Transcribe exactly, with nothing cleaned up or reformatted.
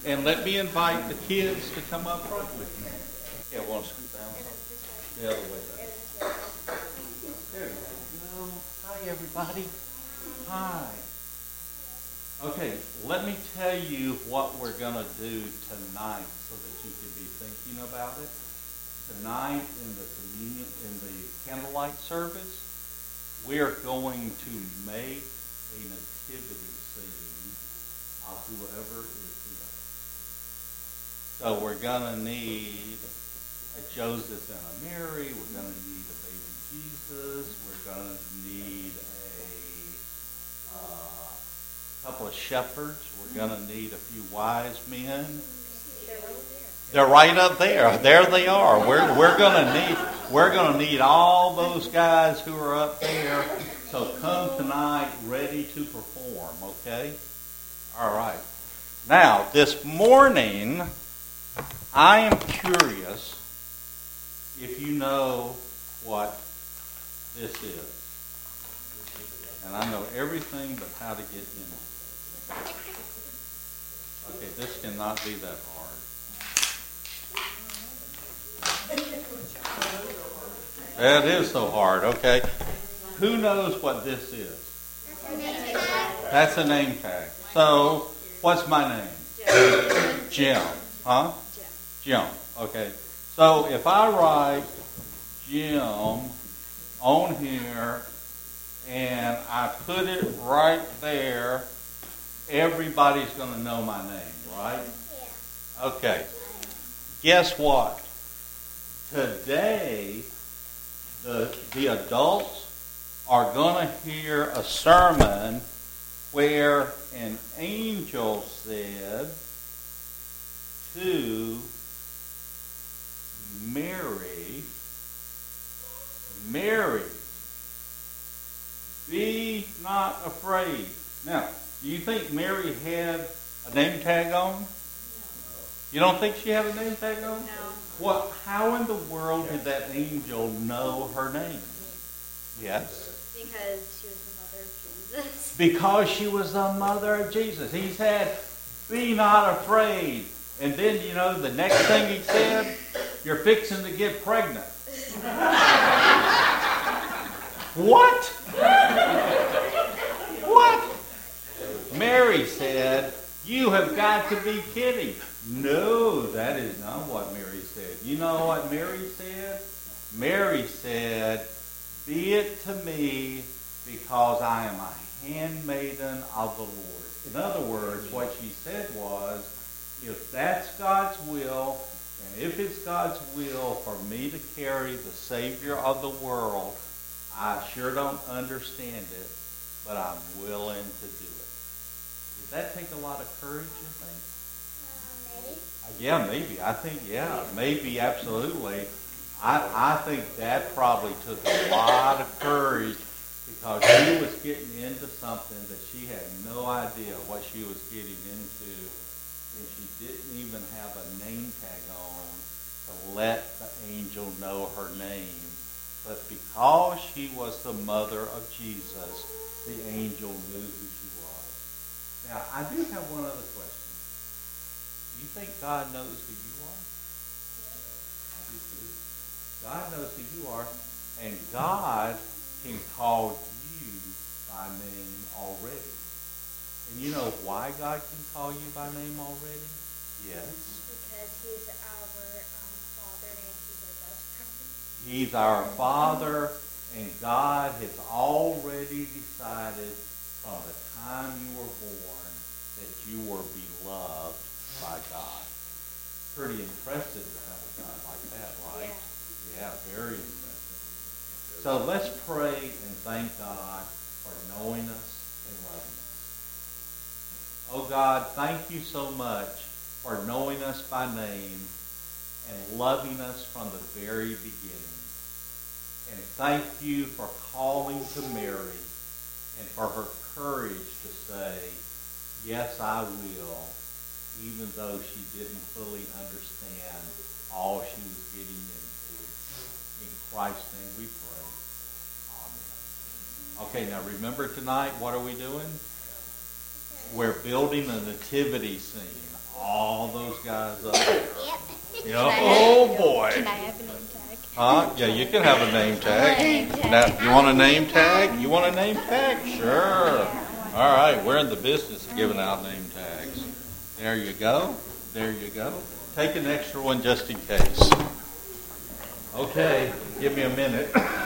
And let me invite the kids to come up front with me. Yeah, want to scoot down some? The other way back. There you go. Hi, everybody. Hi. Okay, let me tell you what we're going to do tonight so that you can be thinking about it. Tonight in the communion, in the candlelight service, we are going to make a nativity scene of whoever is here. So we're going to need a Joseph and a Mary. We're going to need a baby Jesus. We're going to need a uh, couple of shepherds. We're going to need a few wise men. They're right up there. There they are. We're we're gonna need we're gonna need all those guys who are up there. So come tonight ready to perform, okay? All right. Now, this morning, I am curious if you know what this is. And I know everything but how to get in it. Okay, this cannot be that hard. That is so hard, okay. Who knows what this is? That's a name tag. So, what's my name? Jim. Huh? Jim. Okay. So, if I write Jim on here and I put it right there, everybody's going to know my name, right? Okay. Guess what? Today, the, the adults are going to hear a sermon where an angel said to Mary, Mary, be not afraid. Now, do you think Mary had a name tag on? No. You don't think she had a name tag on? No. What? How in the world did that angel know her name? Yes? Because she was the mother of Jesus. Because she was the mother of Jesus. He said, be not afraid. And then, you know, the next thing he said, you're fixing to get pregnant. What? What? Mary said, you have got to be kidding. No, that is not what Mary said. You know what Mary said? Mary said, be it to me because I am a handmaiden of the Lord. In other words, what she said was, if that's God's will, and if it's God's will for me to carry the Savior of the world, I sure don't understand it, but I'm willing to do it. Does that take a lot of courage, you think? Yeah, maybe. I think, yeah, maybe, absolutely. I, I think that probably took a lot of courage because she was getting into something that she had no idea what she was getting into, and she didn't even have a name tag on to let the angel know her name. But because she was the mother of Jesus, the angel knew who she was. Now, I do have one other question. You think God knows who you are? Yes. God knows who you are, and God can call you by name already. And you know why God can call you by name already? Yes. Because He's our um, Father and He's our best friend. He's our Father, and God has already decided from the time you were born that you were beloved by God. Pretty impressive to have a God like that, right? Yeah, yeah, very impressive. So let's pray and thank God for knowing us and loving us. Oh God, thank you so much for knowing us by name and loving us from the very beginning. And thank you for calling to Mary and for her courage to say, yes, I will, even though she didn't fully understand all she was getting into. In Christ's name we pray. Amen. Okay, now remember tonight, what are we doing? We're building a nativity scene all all those guys up. Yep. Yeah. Oh boy. Can I have a name tag? Huh? Yeah, you can have a name tag. name tag. Now, you want a name tag? You want a name tag? Sure. All right, we're in the business of giving out name tags. There you go. There you go. Take an extra one just in case. Okay, give me a minute.